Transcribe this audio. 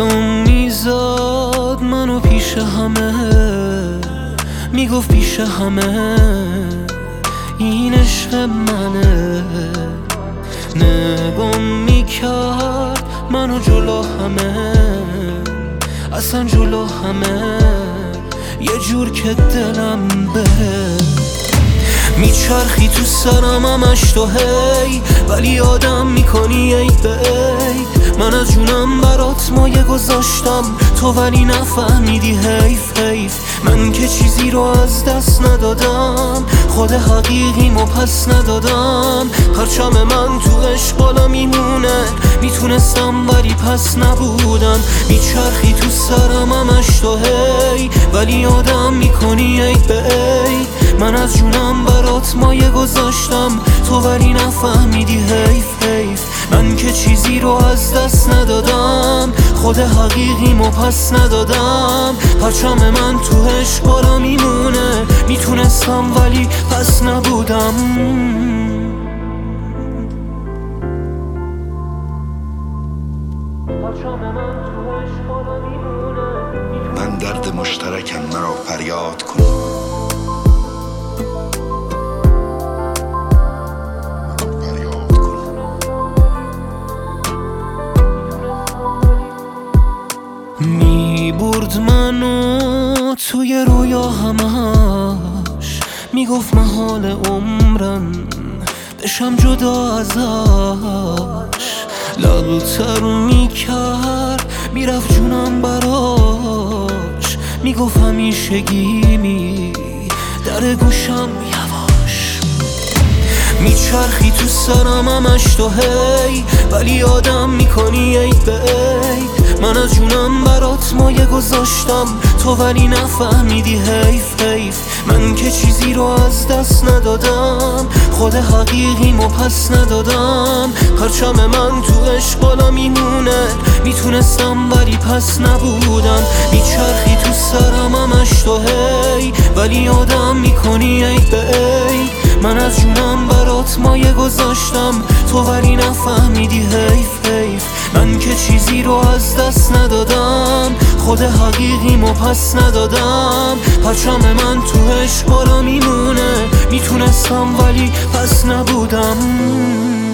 صدام میزاد منو پیش همه، میگفت پیش همه این عشق منه. نگام میکرد منو جلو همه، اصلا جلو همه، یه جور که دلم بره. میچرخی تو سرم همش تو هی، ولی آدم میکنی ای به ای. من از جونم برات مایه گذاشتم تو ولی نفهمیدی، حیف حیف. من که چیزی رو از دست ندادم، خود حقیقیمو پس ندادم. پرچم من تو عشق بالا میمونه، میتونستم ولی پس نبودم. میچرخی تو سرم همش تو هی، ولی آدم میکنی ای به ای. من از جونم برات مایه گذاشتم تو ولی نفهمیدی، حیف حیف. من که چیزی رو از دست ندادم، خود حقیقیمو پس ندادم. پرچم من تو عشق بالا میمونه، میتونستم ولی پس نبودم. من درد مشترکم، مرا فریاد کن. میبرد منو توی رویا همش، میگفت محال عمرم بشم جدا ازش. لب تر میکرد میرفت جونم براش، میگفت همیشگی در گوشم یواش. میچرخی تو سرم همش تو هی، ولی آدم میکنی ای به ای. من از جونم برات مایه گذاشتم تو ولی نفهمیدی، حیف حیف. من که چیزی رو از دست ندادم، خود حقیقیمو پس ندادم. پرچم من تو عشق بالا میمونه، میتونستم ولی پس نبودم. میچرخی تو سرم همش تو هی، ولی آدم میکنی ای به ای. من از جونم برات مایه گذاشتم تو ولی نفهمیدی، حیف حیف. من که چیزی رو از دست ندادم، خود حقیقیمو پس ندادم. پرچم من تو عشق بالا میمونه، میتونستم ولی پس نبودم.